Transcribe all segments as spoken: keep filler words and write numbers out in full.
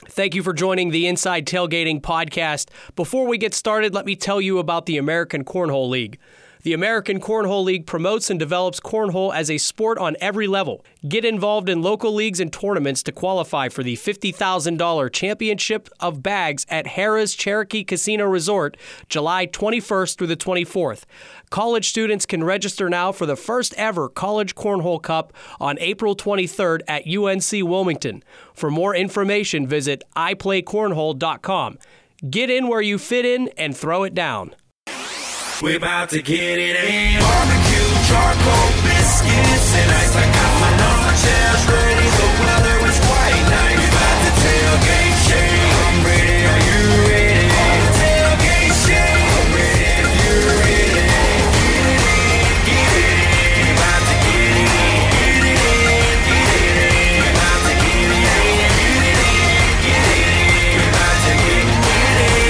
Thank you for joining the Inside Tailgating podcast. Before we get started, let me tell you about the American Cornhole League. The American Cornhole League promotes and develops cornhole as a sport on every level. Get involved in local leagues and tournaments to qualify for the fifty thousand dollars Championship of Bags at Harrah's Cherokee Casino Resort, July twenty-first through the twenty-fourth. College students can register now for the first ever College Cornhole Cup on April twenty-third at U N C Wilmington. For more information, visit i play cornhole dot com. Get in where you fit in and throw it down. We're about to get it in. Barbecue, charcoal, biscuits, and ice. I got my lawn chairs ready. The weather was quite nice. We're about to tailgate shake. I'm ready. Are you ready? Tailgate shake. I'm ready if you're ready. Get it in, get it in. We're about to get it in. Get it in, get it in. We're about to get it in. Get it in, get it in. We're about to get it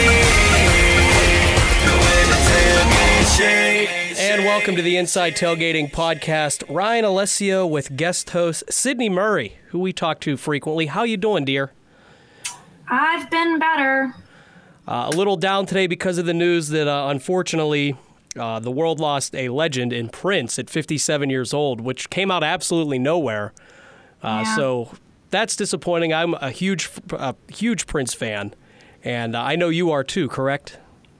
in. The way the tailgate. And welcome to the Inside Tailgating podcast. Ryan Alessio with guest host Sydney Murray, who we talk to frequently. How you doing, dear? I've been better. Uh, a little down today because of the news that, uh, unfortunately, uh, the world lost a legend in Prince at fifty-seven years old, which came out absolutely nowhere. Uh, Yeah. So that's disappointing. I'm a huge, a huge Prince fan, and uh, I know you are too, correct?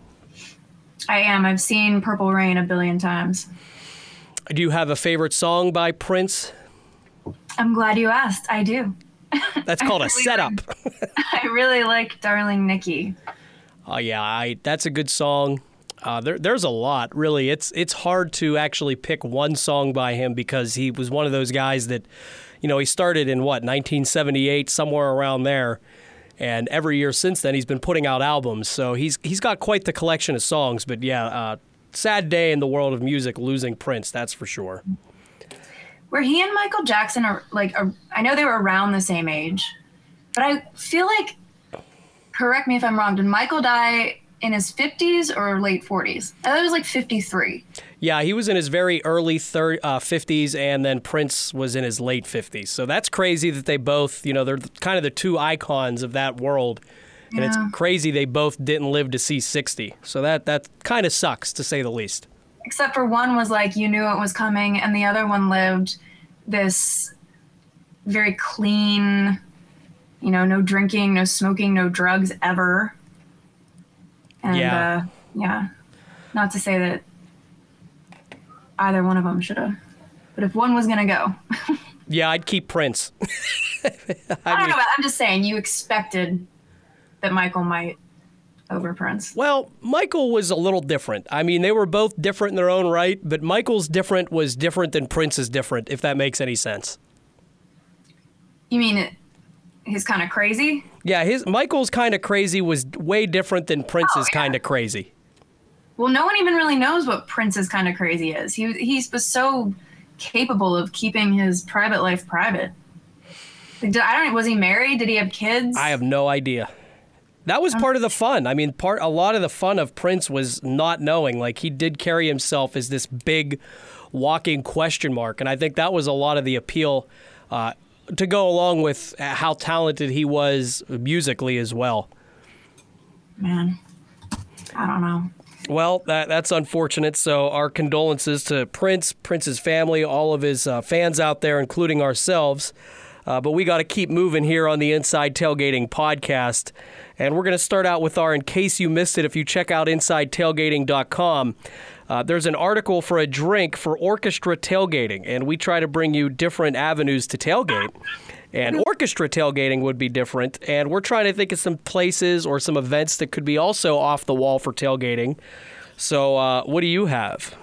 I am. I've seen Purple Rain a billion times. Do you have a favorite song by Prince? I'm glad you asked. I do. That's called a really setup. I really like Darling Nikki. Oh yeah, I that's a good song. Uh, there, there's a lot, really. It's it's hard to actually pick one song by him because he was one of those guys that, you know, he started in what nineteen seventy-eight, somewhere around there. And every year since then, he's been putting out albums. So he's he's got quite the collection of songs. But yeah, uh, sad day in the world of music, losing Prince, that's for sure. Were he and Michael Jackson, are like, are, I know they were around the same age, but I feel like, correct me if I'm wrong, did Michael die in his fifties or late forties? I thought it was like fifty-three. Yeah, he was in his very early thir- uh, fifties, and then Prince was in his late fifties. So that's crazy that they both, you know, they're kind of the two icons of that world. And Yeah. it's crazy they both didn't live to see sixty. So that, that kind of sucks, to say the least. Except for one was like, you knew it was coming, and the other one lived this very clean, you know, no drinking, no smoking, no drugs ever. And, Yeah. uh, yeah, not to say that either one of them should have, but if one was going to go. Yeah, I'd keep Prince. I don't know, but I'm just saying you expected that Michael might over Prince. Well, Michael was a little different. I mean, they were both different in their own right, but Michael's different was different than Prince's different, if that makes any sense. You mean it, he's kind of crazy? Yeah, his Michael's kind of crazy was way different than Prince's Oh, yeah. kind of crazy. Well, no one even really knows what Prince's kind of crazy is. He he was so capable of keeping his private life private. Like, did- I don't know. Was he married? Did he have kids? I have no idea. That was part of the fun. I mean, part a lot of the fun of Prince was not knowing. Like, he did carry himself as this big walking question mark, and I think that was a lot of the appeal uh, to go along with how talented he was musically as well. Man, I don't know. Well, that that's unfortunate. So our condolences to Prince, Prince's family, all of his uh, fans out there, including ourselves. Uh, but we got to keep moving here on the Inside Tailgating podcast. And we're going to start out with our In Case You Missed It. If you check out inside tailgating dot com, uh, there's an article for a drink for orchestra tailgating. And we try to bring you different avenues to tailgate. And orchestra tailgating would be different. And we're trying to think of some places or some events that could be also off the wall for tailgating. So uh, what do you have?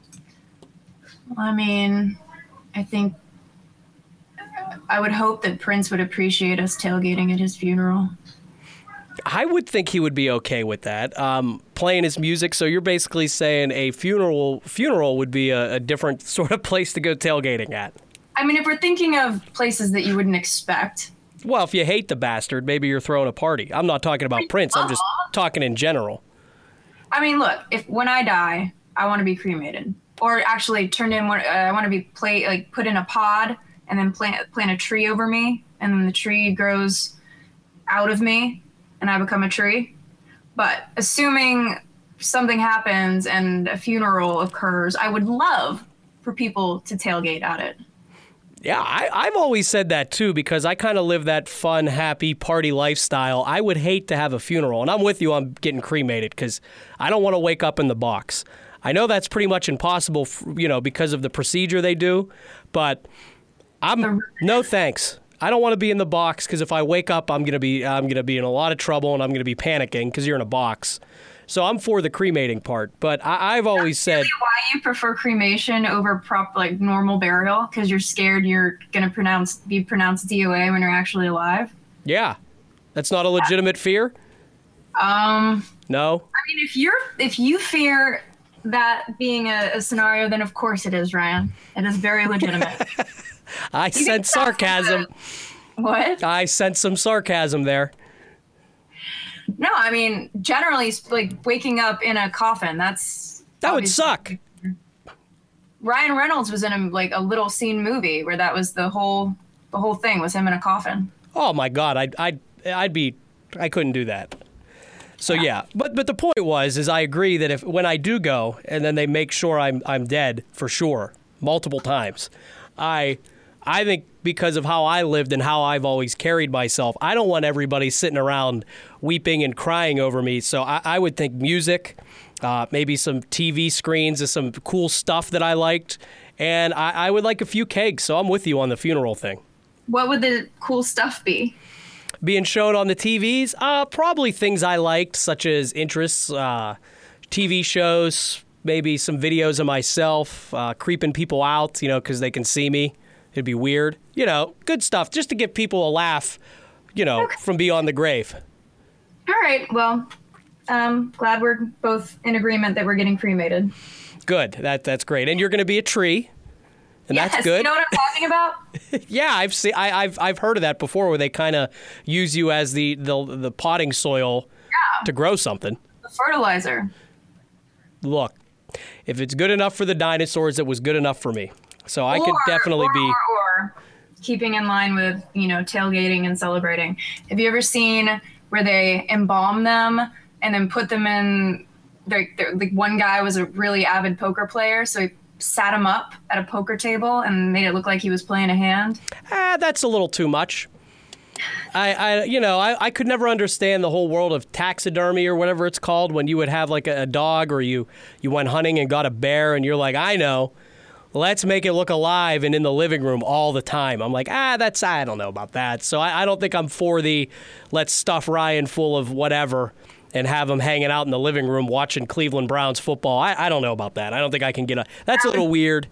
I mean, I think I would hope that Prince would appreciate us tailgating at his funeral. I would think he would be okay with that, um, playing his music. So you're basically saying a funeral funeral would be a, a different sort of place to go tailgating at. I mean, if we're thinking of places that you wouldn't expect. Well, if you hate the bastard, maybe you're throwing a party. I'm not talking about Prince. I'm just talking in general. I mean, look, if when I die, I want to be cremated, or actually turned in. Uh, I want to be play like put in a pod and then plant plant a tree over me, and then the tree grows out of me and I become a tree. But assuming something happens and a funeral occurs, I would love for people to tailgate at it. Yeah, I, I've always said that too, because I kind of live that fun, happy party lifestyle. I would hate to have a funeral, and I'm with you on getting cremated because I don't want to wake up in the box. I know that's pretty much impossible, you know, because of the procedure they do, but I'm no thanks. I don't want to be in the box because if I wake up, I'm gonna be I'm gonna be in a lot of trouble and I'm gonna be panicking because you're in a box. So I'm for the cremating part, but I, I've always That's said really why you prefer cremation over prop like normal burial, because you're scared you're gonna pronounce be pronounced D O A when you're actually alive. Yeah, that's not a legitimate fear. Um, no. I mean, if you're if you fear that being a, a scenario, then of course it is, Ryan. It is very legitimate. I You sense think that's sarcasm. the- What? I sense some sarcasm there. No, I mean, generally, like waking up in a coffin, that's That would obviously- suck. Ryan Reynolds was in a, like a little scene movie where that was the whole the whole thing was him in a coffin. Oh my God, I'd I'd I'd be I couldn't do that. So yeah, but but the point was is I agree that if when I do go and then they make sure I'm I'm dead for sure multiple times, I I think because of how I lived and how I've always carried myself, I don't want everybody sitting around weeping and crying over me. So I, I would think music, uh, maybe some T V screens of some cool stuff that I liked, and I, I would like a few cakes. So I'm with you on the funeral thing. What would the cool stuff be? Being shown on the T Vs, uh, probably things I liked, such as interests, uh, T V shows, maybe some videos of myself, uh, creeping people out, you know, because they can see me. It'd be weird. You know, good stuff, just to give people a laugh, you know, Okay. from beyond the grave. All right, well, um, glad we're both in agreement that we're getting cremated. Good. That That's great. And you're going to be a tree, and Yes, that's good. You know what I'm talking about? Yeah, I've seen. I, I've I've heard of that before, where they kind of use you as the, the the potting soil Yeah. to grow something. The fertilizer. Look, if it's good enough for the dinosaurs, it was good enough for me. So I could Or- definitely or, be. Or, or keeping in line with, you know, tailgating and celebrating. Have you ever seen where they embalm them and then put them in? Like, like one guy was a really avid poker player, so he sat him up at a poker table and made it look like he was playing a hand. Ah, that's a little too much. I, I you know, I, I could never understand the whole world of taxidermy or whatever it's called when you would have like a, a dog or you, you went hunting and got a bear and you're like, I know, let's make it look alive and in the living room all the time. I'm like, ah, that's, I don't know about that. So I, I don't think I'm for the let's stuff Ryan full of whatever and have him hanging out in the living room watching Cleveland Browns football. I, I don't know about that. I don't think I can get a, that's a little weird.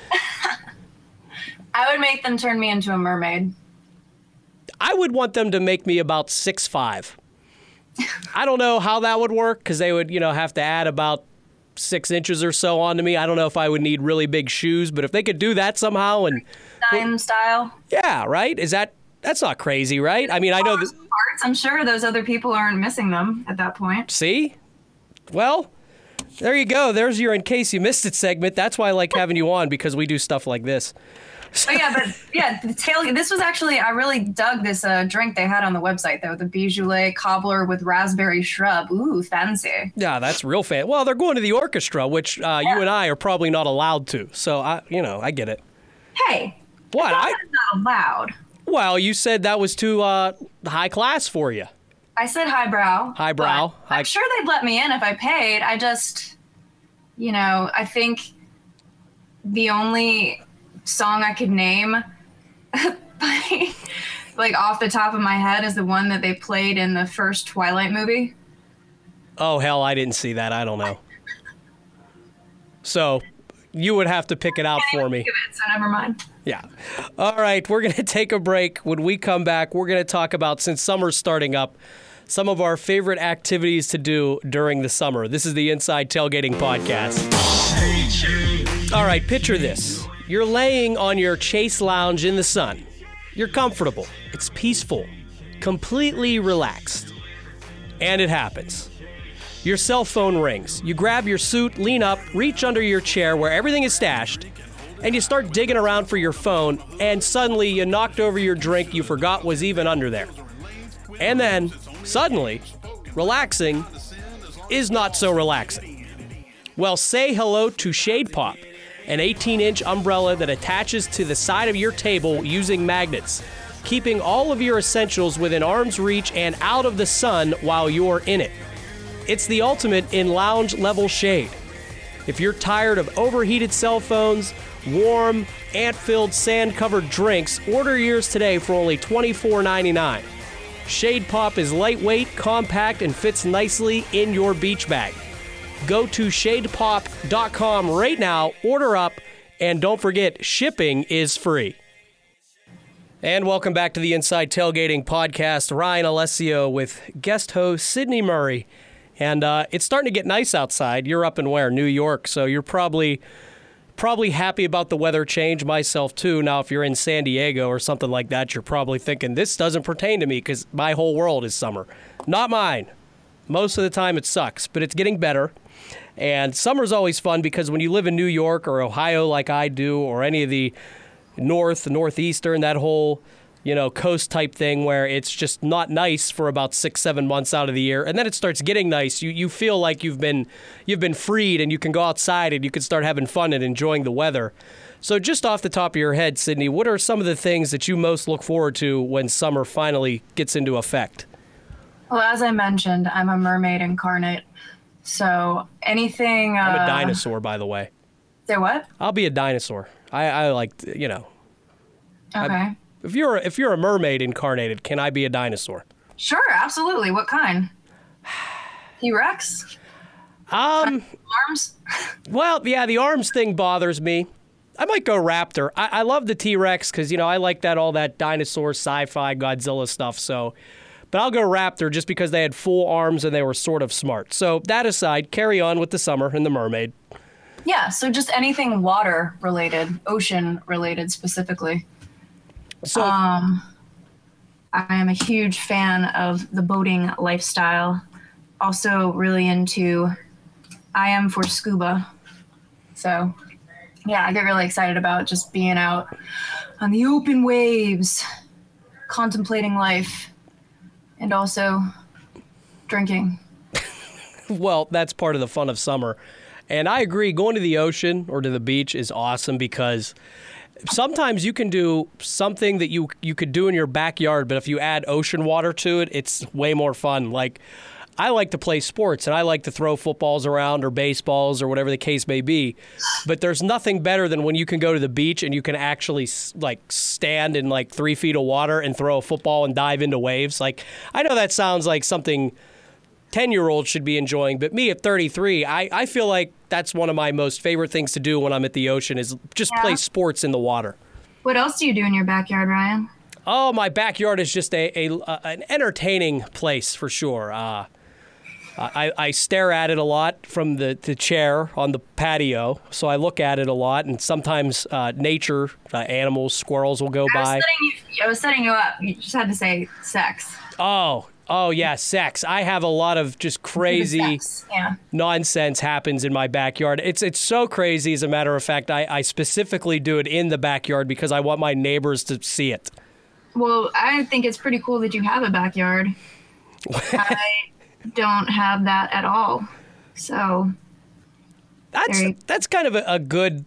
I would make them turn me into a mermaid. I would want them to make me about six five. I don't know how that would work because they would, you know, have to add about six inches or so onto me. I don't know if I would need really big shoes, but if they could do that somehow and Dime style. yeah, right? Is that that's not crazy, right? I mean, I know that. Parts. I'm sure those other people aren't missing them at that point. See? Well, there you go. There's your In Case You Missed It segment. That's why I like having you on because we do stuff like this. Oh yeah, but yeah, the tail. This was actually I really dug this uh, drink they had on the website though. The Bijoulet cobbler with raspberry shrub. Ooh, fancy. Yeah, that's real fan. Well, they're going to the orchestra, which uh, you and I are probably not allowed to. So I, you know, I get it. Hey, What? I that's not allowed. well, you said that was too uh, high class for you. I said highbrow. Highbrow. but High- I'm sure they'd let me in if I paid. I just, you know, I think the only song I could name, by, like off the top of my head, is the one that they played in the first Twilight movie. Oh hell, I didn't see that. I don't know. So you would have to pick it out for me. Think of it, so never mind. Yeah. All right, we're going to take a break. When we come back, we're going to talk about, since summer's starting up, some of our favorite activities to do during the summer. This is the Inside Tailgating Podcast. All right, picture this. You're laying on your Chase lounge in the sun. You're comfortable. It's peaceful. Completely relaxed. And it happens. Your cell phone rings. You grab your suit, lean up, reach under your chair where everything is stashed, and you start digging around for your phone, and suddenly you knocked over your drink you forgot was even under there. And then, suddenly, relaxing is not so relaxing. Well, say hello to Shade Pop, an eighteen-inch umbrella that attaches to the side of your table using magnets, keeping all of your essentials within arm's reach and out of the sun while you're in it. It's the ultimate in lounge-level shade. If you're tired of overheated cell phones, warm, ant-filled, sand-covered drinks, order yours today for only twenty-four ninety-nine. Shade Pop is lightweight, compact, and fits nicely in your beach bag. Go to shade pop dot com right now, order up, and don't forget, shipping is free. And welcome back to the Inside Tailgating Podcast. Ryan Alessio with guest host Sydney Murray. And uh, it's starting to get nice outside. You're up in where? New York. So you're probably probably happy about the weather change. Myself, too. Now, if you're in San Diego or something like that, you're probably thinking, this doesn't pertain to me because my whole world is summer. Not mine. Most of the time it sucks, but it's getting better. And summer's always fun because when you live in New York or Ohio like I do, or any of the north, northeastern, that whole, you know, coast type thing where it's just not nice for about six, seven months out of the year, and then it starts getting nice. You you feel like you've been you've been freed and you can go outside and you can start having fun and enjoying the weather. So just off the top of your head, Sydney, what are some of the things that you most look forward to when summer finally gets into effect? Well, as I mentioned, I'm a mermaid incarnate. So anything... I'm uh, a dinosaur, by the way. Say what? I'll be a dinosaur. I, I like, you know. Okay. I, if you're if you're a mermaid incarnated, can I be a dinosaur? Sure, absolutely. What kind? T-Rex? Um, Arms? well, yeah, the arms thing bothers me. I might go raptor. I, I love the T-Rex because, you know, I like that all that dinosaur sci-fi Godzilla stuff. So, but I'll go raptor just because they had full arms and they were sort of smart. So that aside, carry on with the summer and the mermaid. Yeah, so just anything water related, ocean related specifically. So, Um, I am a huge fan of the boating lifestyle. Also really into, I am for scuba. So yeah, I get really excited about just being out on the open waves, contemplating life, and also drinking. well, that's part of the fun of summer. And I agree, going to the ocean or to the beach is awesome because sometimes you can do something that you you could do in your backyard, but if you add ocean water to it, it's way more fun. Like, I like to play sports, and I like to throw footballs around or baseballs or whatever the case may be, but there's nothing better than when you can go to the beach and you can actually, like, stand in, like, three feet of water and throw a football and dive into waves. Like, I know that sounds like something ten-year-olds should be enjoying, but me at thirty-three, I, I feel like that's one of my most favorite things to do when I'm at the ocean is just Yeah. play sports in the water. What else do you do in your backyard, Ryan? Oh, my backyard is just a, a, a an entertaining place for sure. Uh, I, I stare at it a lot from the, the chair on the patio, so I look at it a lot, and sometimes uh, nature, uh, animals, squirrels will go I was, by. setting you, I was setting you up. You just had to say sex. Oh, oh yeah, sex. I have a lot of just crazy Sex. Yeah. nonsense happens in my backyard. It's it's so crazy, as a matter of fact, I, I specifically do it in the backyard because I want my neighbors to see it. Well, I think it's pretty cool that you have a backyard. I don't have that at all. So That's Very- that's kind of a, a good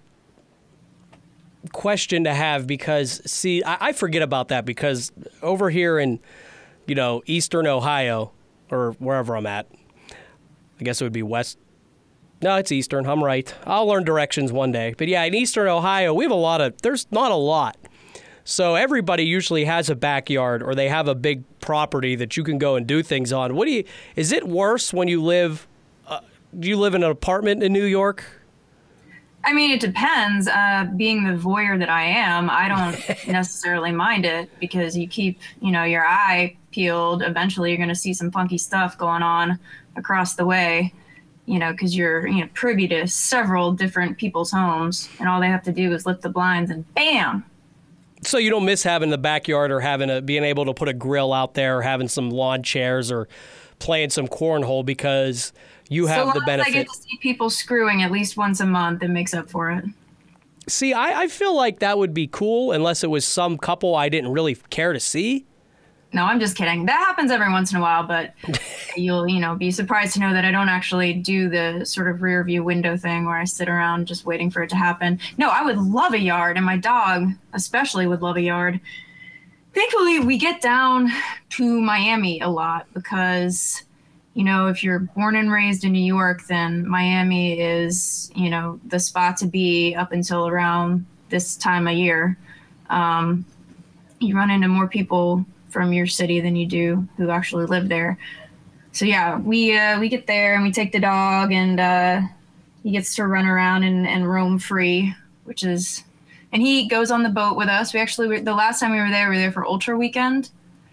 question to have because, see, I, I forget about that because over here in, you know, eastern Ohio or wherever I'm at, I guess it would be west. No, it's eastern. I'm right. I'll learn directions one day. But yeah, in eastern Ohio, we have a lot of, there's not a lot. So everybody usually has a backyard or they have a big property that you can go and do things on. What do you, is it worse when you live, uh, do you live in an apartment in New York? I mean, it depends. Uh, being the voyeur that I am, I don't necessarily mind it because you keep, you know, your eye peeled. Eventually, you're going to see some funky stuff going on across the way, you know, because you're, you know, privy to several different people's homes, and all they have to do is lift the blinds, and bam. So you don't miss having the backyard or having a, being able to put a grill out there or having some lawn chairs or playing some cornhole because you have so the long benefit. as I get to see people screwing at least once a month, it makes up for it. See, I, I feel like that would be cool unless it was some couple I didn't really care to see. No, I'm just kidding. That happens every once in a while, but you'll, you know, be surprised to know that I don't actually do the sort of rear view window thing where I sit around just waiting for it to happen. No, I would love a yard, and my dog especially would love a yard. Thankfully, we get down to Miami a lot because, you know, if you're born and raised in New York, then Miami is, you know, the spot to be up until around this time of year. Um, you run into more people from your city than you do who actually live there. So yeah, we uh, we get there and we take the dog, and uh, he gets to run around and, and roam free, which is, and he goes on the boat with us. We actually, the last time we were there, we were there for Ultra Weekend,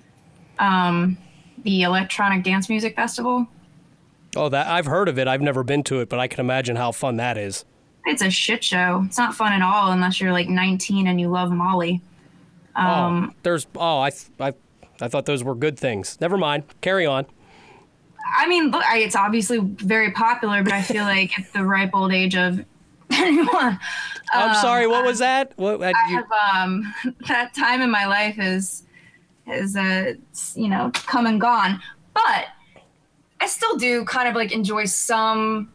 um, the electronic dance music festival. Oh, that I've heard of it. I've never been to it, but I can imagine how fun that is. It's a shit show. It's not fun at all unless you're like nineteen and you love Molly. Um, oh, there's oh, I I I thought those were good things. Never mind. Carry on. I mean, look, I, it's obviously very popular, but I feel like at the ripe old age of anyone. I'm um, sorry. What was that? What? I You, have um, that time in my life is is uh, you know, come and gone, but I still do kind of like enjoy some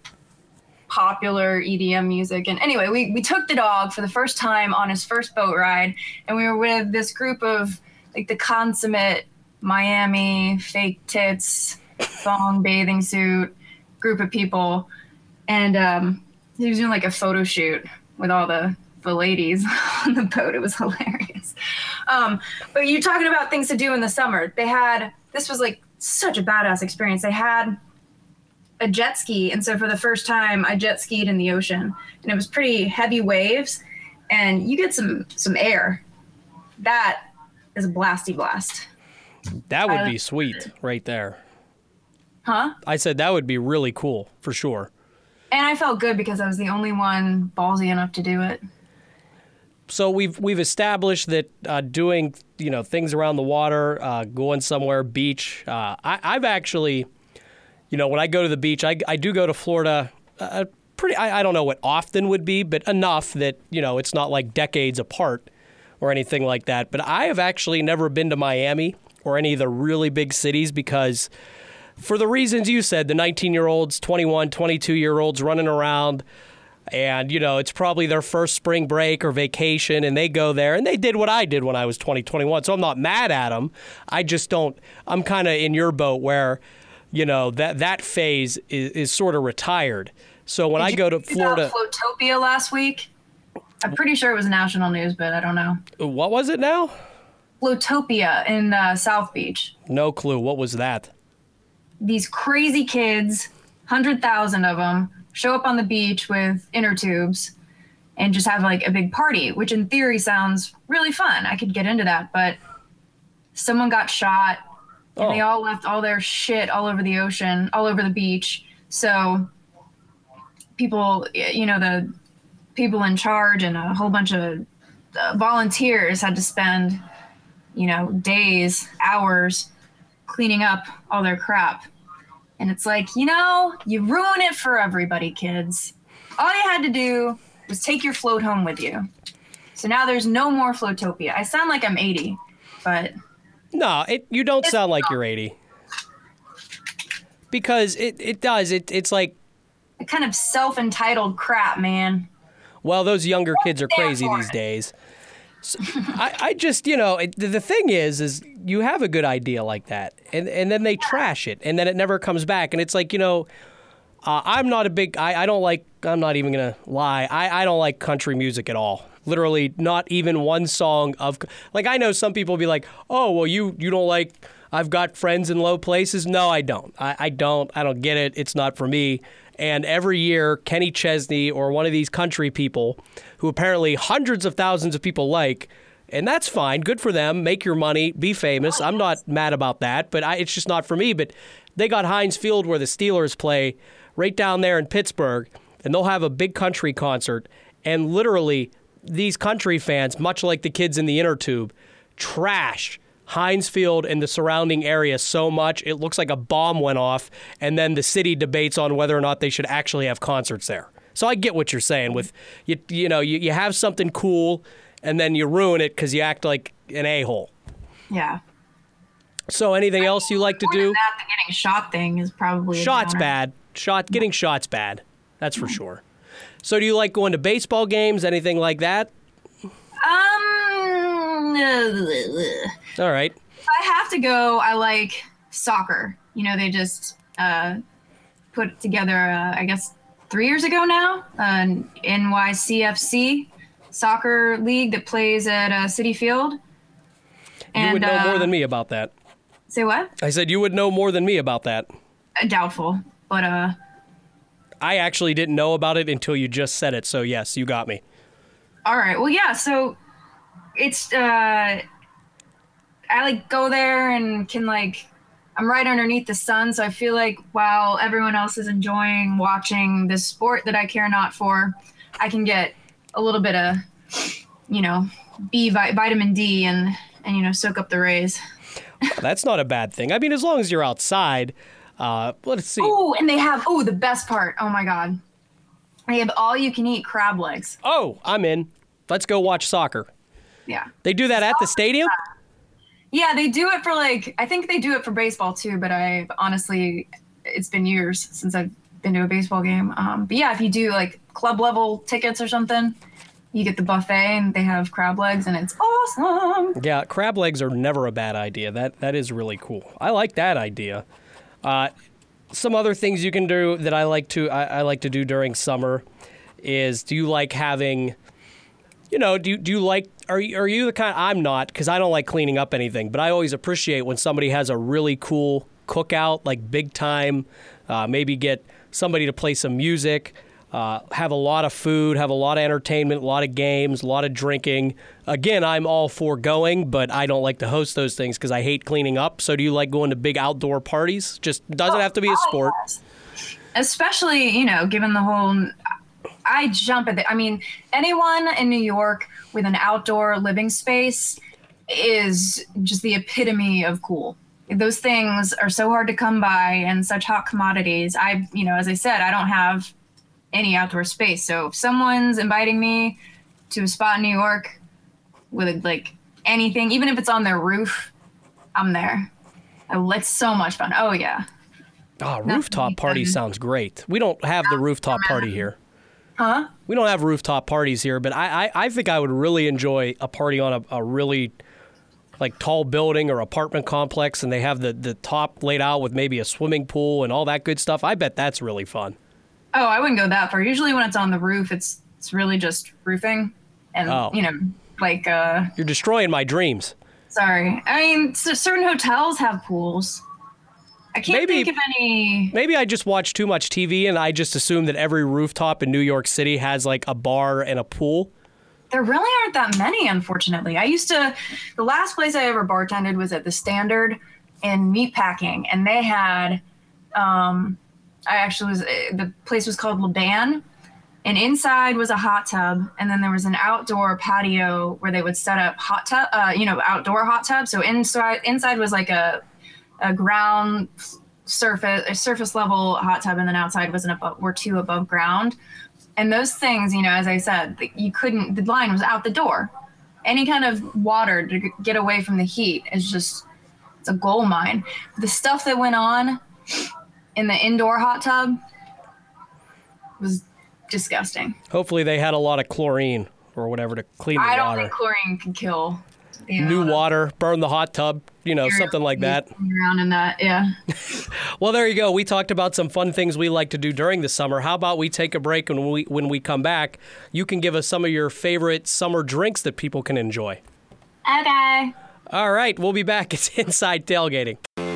popular E D M music. And anyway, we, we took the dog for the first time on his first boat ride, and we were with this group of like the consummate Miami fake tits, thong bathing suit group of people. And um, he was doing like a photo shoot with all the, the ladies on the boat. It was hilarious. Um, but you're talking about things to do in the summer. They had, this was like such a badass experience. They had a jet ski, and so for the first time I jet skied in the ocean, and it was pretty heavy waves, and you get some some air. That is a blasty blast. that would I- be sweet right there. Huh? I said that would be really cool for sure. And I felt good because I was the only one ballsy enough to do it. So we've we've established that uh, doing you know things around the water, uh, going somewhere, beach. Uh, I, I've actually, you know, when I go to the beach, I, I do go to Florida. Uh, pretty, I, I don't know what often would be, but enough that you know it's not like decades apart or anything like that. But I have actually never been to Miami or any of the really big cities because, for the reasons you said, the nineteen-year-olds, twenty-one, twenty-two-year-olds running around. And, you know, it's probably their first spring break or vacation, and they go there, and they did what I did when I was twenty, twenty-one, so I'm not mad at them. I just don't, I'm kind of in your boat where, you know, that, that phase is, is sort of retired. So when Did I you go to hear Florida. about Flotopia last week? I'm pretty sure it was national news, but I don't know. What was it now? Flotopia in uh, South Beach. No clue. What was that? These crazy kids, one hundred thousand of them, show up on the beach with inner tubes and just have like a big party, which in theory sounds really fun. I could get into that, but someone got shot and Oh. they all left all their shit all over the ocean, all over the beach. So people, you know, the people in charge and a whole bunch of uh, volunteers had to spend, you know, days, hours cleaning up all their crap. And it's like, you know, you ruin it for everybody, kids. All you had to do was take your float home with you. So now there's no more Flotopia. I sound like I'm eighty, but No, it, you don't It's sound like not. you're eighty. Because it, it does. It, it's like, kind of self-entitled crap, man. well, those younger kids are stand crazy for these it. days. So I, I just, you know, it, the, the thing is, is you have a good idea like that, and, and then they trash it, and then it never comes back. And it's like, you know, uh, I'm not a big, I, I don't like, I'm not even going to lie, I, I don't like country music at all. Literally not even one song of, like, I know some people be like, oh, well, you, you don't like, I've got friends in low places. No, I don't. I, I don't. I don't get it. It's not for me. And every year, Kenny Chesney or one of these country people who apparently hundreds of thousands of people like, and that's fine. Good for them. Make your money. Be famous. I'm not mad about that, but I, it's just not for me. But they got Heinz Field where the Steelers play right down there in Pittsburgh, and they'll have a big country concert. And literally, these country fans, much like the kids in the inner tube, trash Heinz Field and the surrounding area so much it looks like a bomb went off, and then the city debates on whether or not they should actually have concerts there. So I get what you're saying with, you you know, you, you have something cool and then you ruin it because you act like an a-hole. Yeah. So anything else you like to More than do? that, the getting shot thing is probably a Shots downer. bad. Shot getting shots bad. That's for sure. So do you like going to baseball games? Anything like that? Um, All right. if I have to go, I like soccer. You know, they just uh, put together, uh, I guess, three years ago now, an N Y C F C soccer league that plays at uh, City Field. And, You would know uh, more than me about that. Say what? I said you would know more than me about that. Uh, doubtful, but uh, I actually didn't know about it until you just said it, so yes, you got me. all right. Well, yeah. So it's uh, I like go there and can like I'm right underneath the sun, so I feel like while everyone else is enjoying watching this sport that I care not for, I can get a little bit of, you know, B vi- vitamin D and and you know soak up the rays. That's not a bad thing. I mean, as long as you're outside. Uh, let's see. Oh, and they have oh the best part. Oh my god, they have all you can eat crab legs. Oh, I'm in. Let's go watch soccer. Yeah. They do that at the stadium? Yeah, they do it for like I think they do it for baseball too, but I honestly it's been years since I've been to a baseball game. Um, but yeah, if you do like club level tickets or something, you get the buffet and they have crab legs and it's awesome. Yeah, crab legs are never a bad idea. That that is really cool. I like that idea. Uh, some other things you can do that I like to I, I like to do during summer is do you like having You know, do you, do you like, are you, are you the kind, I'm not, because I don't like cleaning up anything, but I always appreciate when somebody has a really cool cookout, like big time, uh, maybe get somebody to play some music, uh, have a lot of food, have a lot of entertainment, a lot of games, a lot of drinking. Again, I'm all for going, but I don't like to host those things because I hate cleaning up. So do you like going to big outdoor parties? Just doesn't have to be a sport. Especially, you know, given the whole I jump at the I mean, anyone in New York with an outdoor living space is just the epitome of cool. Those things are so hard to come by and such hot commodities. I, you know, as I said, I don't have any outdoor space. So if someone's inviting me to a spot in New York with like anything, even if it's on their roof, I'm there. Oh, it's so much fun. Oh yeah. Oh, rooftop party sounds great. We don't have the rooftop party here. Huh? We don't have rooftop parties here, but I, I, I think I would really enjoy a party on a, a really like tall building or apartment complex, and they have the, the top laid out with maybe a swimming pool and all that good stuff. I bet that's really fun. Oh, I wouldn't go that far. Usually when it's on the roof, it's it's really just roofing, and Oh. you know, like uh, You're destroying my dreams. sorry. I mean, c- certain hotels have pools. I can't Maybe- think of any. Maybe I just watch too much T V and I just assume that every rooftop in New York City has like a bar and a pool. There really aren't that many, unfortunately. I used to. The last place I ever bartended was at the Standard in Meatpacking, and they had. Um, I actually was. The place was called Laban, and inside was a hot tub, and then there was an outdoor patio where they would set up hot tub. Uh, you know, outdoor hot tub. So inside, inside was like a, a ground surface, a surface level hot tub, and then outside was an above, were two above ground. And those things, you know, as I said, you couldn't, the line was out the door. Any kind of water to g- get away from the heat is just, it's a gold mine. The stuff that went on in the indoor hot tub was disgusting. Hopefully they had a lot of chlorine or whatever to clean the I don't water. think chlorine can kill. You know, New the- water, burn the hot tub, you know, something like that. Around in that, yeah. Well, there you go. We talked about some fun things we like to do during the summer. How about we take a break, and when we when we come back, you can give us some of your favorite summer drinks that people can enjoy. Okay. All right, we'll be back. It's Inside Tailgating.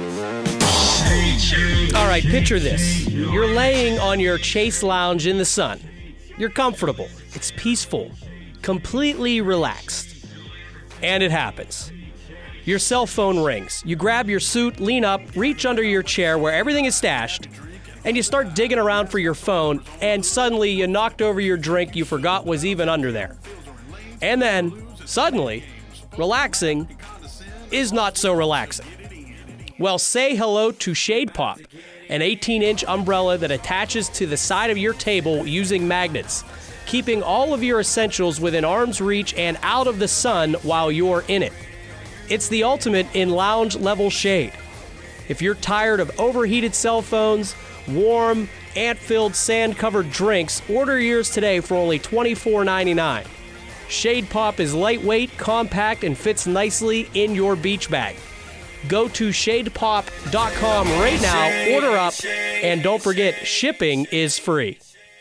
All right, picture this. You're laying on your Chase Lounge in the sun. You're comfortable. It's peaceful, completely relaxed. And it happens. Your cell phone rings. You grab your suit, lean up, reach under your chair where everything is stashed, and you start digging around for your phone, and suddenly you knocked over your drink you forgot was even under there. And then, suddenly, relaxing is not so relaxing. Well, say hello to Shade Pop, an eighteen-inch umbrella that attaches to the side of your table using magnets, keeping all of your essentials within arm's reach and out of the sun while you're in it. it's the ultimate in lounge-level shade. If you're tired of overheated cell phones, warm, ant-filled, sand-covered drinks, order yours today for only twenty-four ninety-nine. Shade Pop is lightweight, compact, and fits nicely in your beach bag. Go to shade pop dot com right now, order up, and don't forget, shipping is free.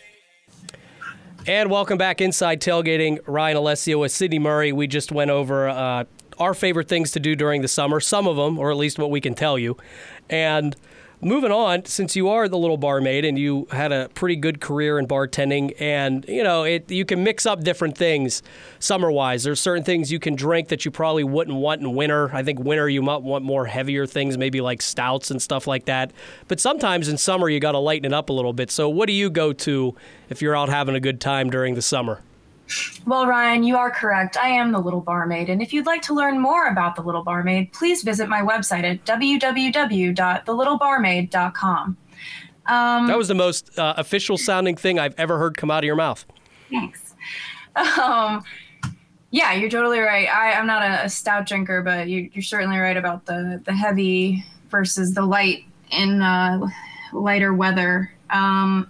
And welcome back Inside Tailgating. Ryan Alessio with Sydney Murray. We just went over uh, our favorite things to do during the summer, some of them, or at least what we can tell you. And moving on, since you are the little barmaid and you had a pretty good career in bartending, and you know it, you can mix up different things summer-wise. There's certain things you can drink that you probably wouldn't want in winter. I think winter you might want more heavier things, maybe like stouts and stuff like that. But sometimes in summer you got to lighten it up a little bit. So what do you go to if you're out having a good time during the summer? Well, Ryan, you are correct. I am the Little Barmaid. And if you'd like to learn more about the Little Barmaid, please visit my website at w w w dot the little barmaid dot com. Um, that was the most uh, official sounding thing I've ever heard come out of your mouth. Thanks. Um, yeah, you're totally right. I, I'm not a, a stout drinker, but you, you're certainly right about the, the heavy versus the light in uh, lighter weather. Um,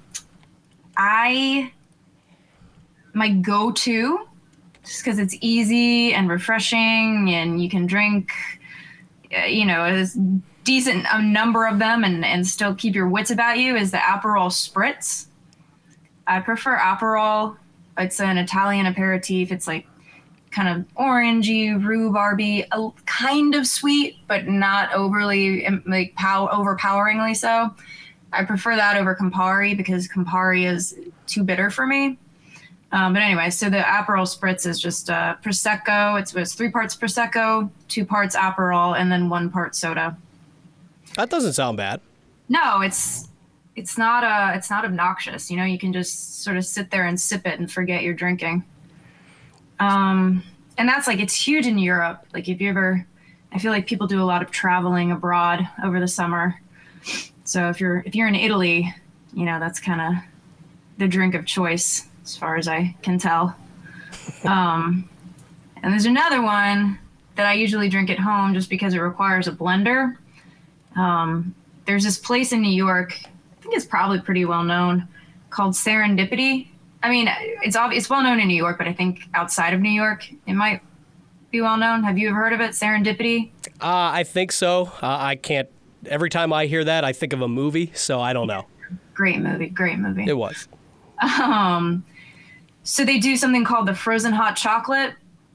I... My go-to, just because it's easy and refreshing and you can drink, uh, you know, a decent a number of them and, and still keep your wits about you, is the Aperol Spritz. I prefer Aperol. It's an Italian aperitif. It's like kind of orangey, rhubarby, a, kind of sweet, but not overly, like, pow- overpoweringly so. I prefer that over Campari because Campari is too bitter for me. Um, but anyway, so the Aperol Spritz is just uh, Prosecco. It's, it's three parts Prosecco, two parts Aperol, and then one part soda. That doesn't sound bad. No, it's it's not uh it's not obnoxious. You know, you can just sort of sit there and sip it and forget you're drinking. Um, and that's like, it's huge in Europe. Like if you ever, I feel like people do a lot of traveling abroad over the summer. So if you're if you're in Italy, you know, that's kind of the drink of choice, as far as I can tell. Um, and there's another one that I usually drink at home just because it requires a blender. Um, there's this place in New York, I think it's probably pretty well known, called Serendipity. I mean, it's obvious, it's well known in New York, but I think outside of New York, it might be well known. Have you ever heard of it, Serendipity? Uh, I think so. Uh, I can't, every time I hear that, I think of a movie, so I don't know. Great movie, great movie. It was. Um, so they do something called the frozen hot chocolate.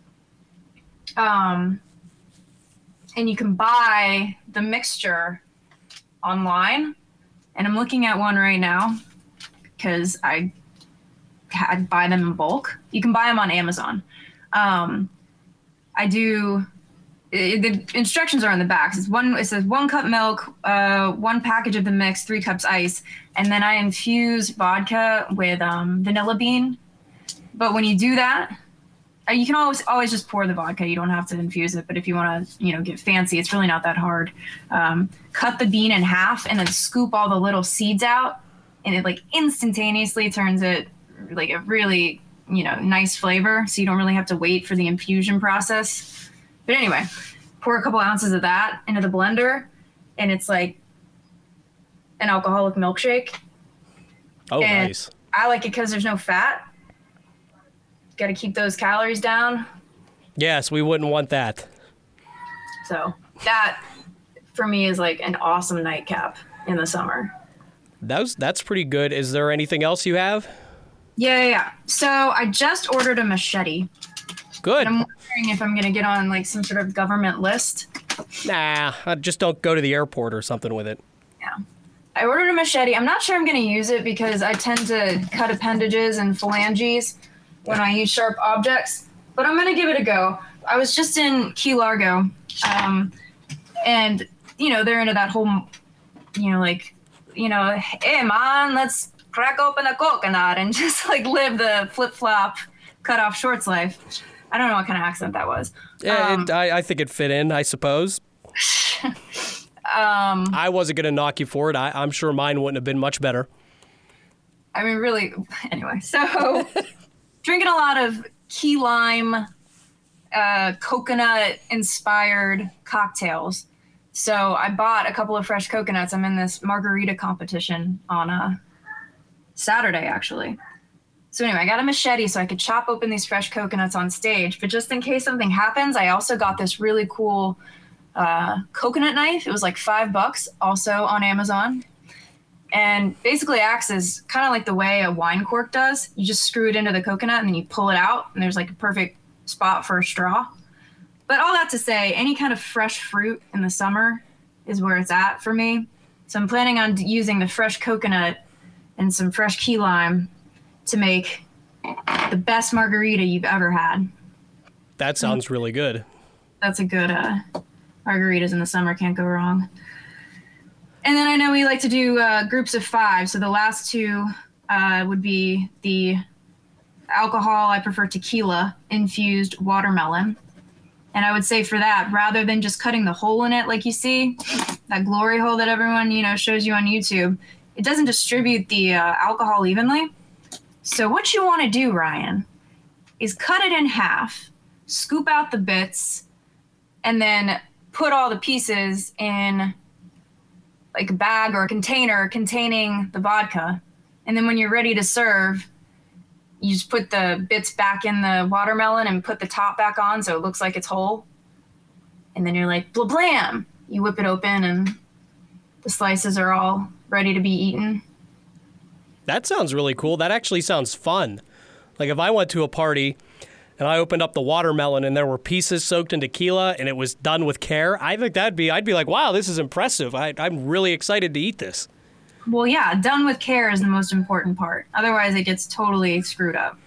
Um, and you can buy the mixture online. And I'm looking at one right now because I had buy them in bulk. You can buy them on Amazon. Um, I do. It, the instructions are on the back. It's one. It says one cup milk, uh, one package of the mix, three cups ice, and then I infuse vodka with um, vanilla bean. But when you do that, uh, you can always always just pour the vodka. You don't have to infuse it. But if you want to, you know, get fancy, it's really not that hard. Um, cut the bean in half and then scoop all the little seeds out, and it like instantaneously turns it like a really, you know, nice flavor. So you don't really have to wait for the infusion process. But anyway, pour a couple ounces of that into the blender, and it's like an alcoholic milkshake. Oh, and nice. I like it because there's no fat. Got to keep those calories down. Yes, we wouldn't want that. So that, for me, is like an awesome nightcap in the summer. That's, that's pretty good. Is there anything else you have? Yeah, yeah, yeah. So I just ordered a machete. Good. And I'm wondering if I'm going to get on like some sort of government list. Nah, I just don't go to the airport or something with it. Yeah. I ordered a machete. I'm not sure I'm going to use it because I tend to cut appendages and phalanges when I use sharp objects, but I'm going to give it a go. I was just in Key Largo, um, and, you know, they're into that whole, you know, like, you know, hey, man, let's crack open a coconut and just, like, live the flip-flop, cut-off shorts life. I don't know what kind of accent that was. Yeah, um, it, I, I think it fit in, I suppose. um, I wasn't going to knock you for it. I, I'm sure mine wouldn't have been much better. I mean, really, anyway, so drinking a lot of key lime uh, coconut-inspired cocktails. So I bought a couple of fresh coconuts. I'm in this margarita competition on a Saturday, actually. So anyway, I got a machete so I could chop open these fresh coconuts on stage. But just in case something happens, I also got this really cool uh, coconut knife. It was like five bucks, also on Amazon. And basically acts as kind of like the way a wine cork does. You just screw it into the coconut and then you pull it out, and there's like a perfect spot for a straw. But all that to say, any kind of fresh fruit in the summer is where it's at for me. So I'm planning on using the fresh coconut and some fresh key lime to make the best margarita you've ever had. That sounds really good. That's a good uh, margaritas in the summer, can't go wrong. And then I know we like to do uh, groups of five. So the last two uh, would be the alcohol, I prefer tequila infused watermelon. And I would say for that, rather than just cutting the hole in it like you see, that glory hole that everyone, you know, shows you on YouTube, it doesn't distribute the uh, alcohol evenly. So what you want to do, Ryan, is cut it in half, scoop out the bits, and then put all the pieces in like a bag or a container containing the vodka. And then when you're ready to serve, you just put the bits back in the watermelon and put the top back on so it looks like it's whole. And then you're like, blah, blam. You whip it open and the slices are all ready to be eaten. That sounds really cool. That actually sounds fun. Like if I went to a party and I opened up the watermelon and there were pieces soaked in tequila and it was done with care, I think that'd be, I'd be like, wow, this is impressive. I, I'm really excited to eat this. Well, yeah, done with care is the most important part. Otherwise, it gets totally screwed up.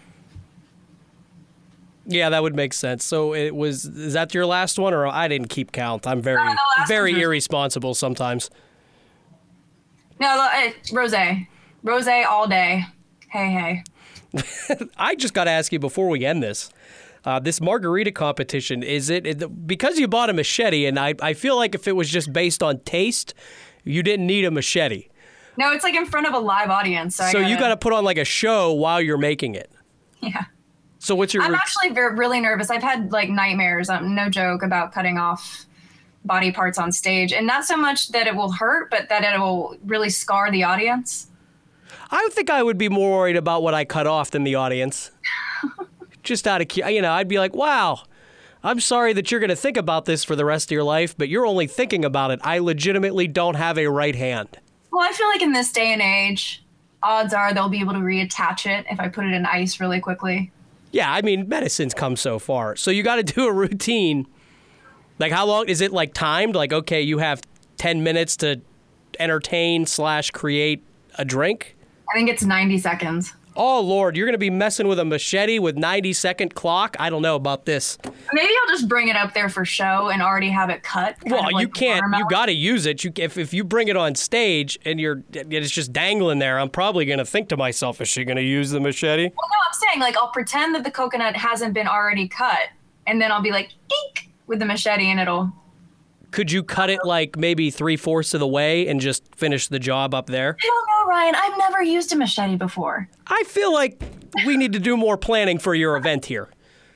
Yeah, that would make sense. So it was, is that your last one, or I didn't keep count? I'm very, No, the last very one was- irresponsible sometimes. No, uh, rosé. Rosé all day. Hey, hey. I just got to ask you before we end this. Uh, this margarita competition, is it, it, because you bought a machete, and I, I feel like if it was just based on taste, you didn't need a machete. No, it's like in front of a live audience. So, I So gotta, you got to put on like a show while you're making it. Yeah. So what's your... I'm rout- actually very, really nervous. I've had like nightmares, um, no joke, about cutting off body parts on stage. And not so much that it will hurt, but that it will really scar the audience. I think I would be more worried about what I cut off than the audience. Just out of, cu- you know, I'd be like, wow, I'm sorry that you're going to think about this for the rest of your life, but you're only thinking about it. I legitimately don't have a right hand. Well, I feel like in this day and age, odds are they'll be able to reattach it if I put it in ice really quickly. Yeah, I mean, medicine's come so far. So you got to do a routine. Like how long, is it like timed? Like, okay, you have ten minutes to entertain slash create a drink? I think it's ninety seconds. Oh, Lord, you're going to be messing with a machete with ninety second clock? I don't know about this. Maybe I'll just bring it up there for show and already have it cut. kind Well, of like you the can't. You watermelon. got to use it. You, if if you bring it on stage and you're it's just dangling there, I'm probably going to think to myself, is she going to use the machete? Well, no, I'm saying like I'll pretend that the coconut hasn't been already cut, and then I'll be like, dink, with the machete, and it'll. Could you cut it like maybe three fourths of the way and just finish the job up there? I don't know, Ryan. I've never used a machete before. I feel like we need to do more planning for your event here.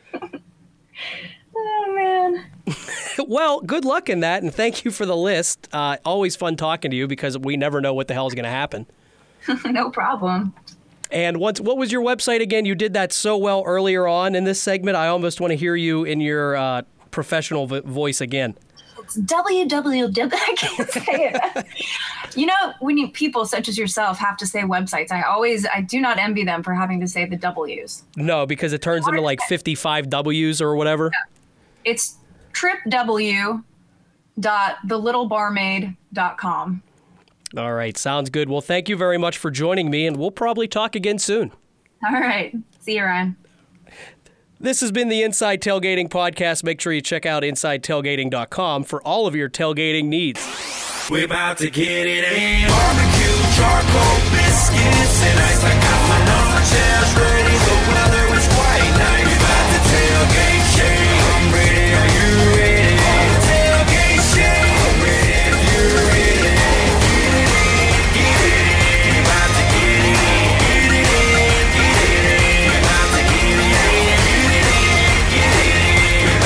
Oh man. Well, good luck in that, and thank you for the list. Uh, always fun talking to you because we never know what the hell is going to happen. No problem. And what's, what was your website again? You did that so well earlier on in this segment. I almost want to hear you in your uh, professional vo- voice again. It's W W W. I can't say it. You know, when you, people such as yourself have to say websites, I always, I do not envy them for having to say the W's. No, because it turns into like fifty-five W's or whatever. It's trip w dot the little barmaid dot com. All right, sounds good. Well, thank you very much for joining me, and we'll probably talk again soon. All right. See you, Ryan. This has been the Inside Tailgating Podcast. Make sure you check out inside tailgating dot com for all of your tailgating needs. We're about to get it in. Barbecue, charcoal, biscuits, and ice. I got my lawn chairs ready. The weather was quite nice. We're about to tailgate shake. I'm ready. Are you ready? Tailgate shake. I'm ready if you're ready. Get it in, get it in. We're about to get it in. Get it in, get it in. We're about to get it in. Get it in, get it in. We're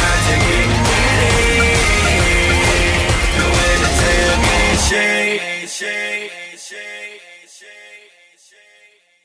handshake.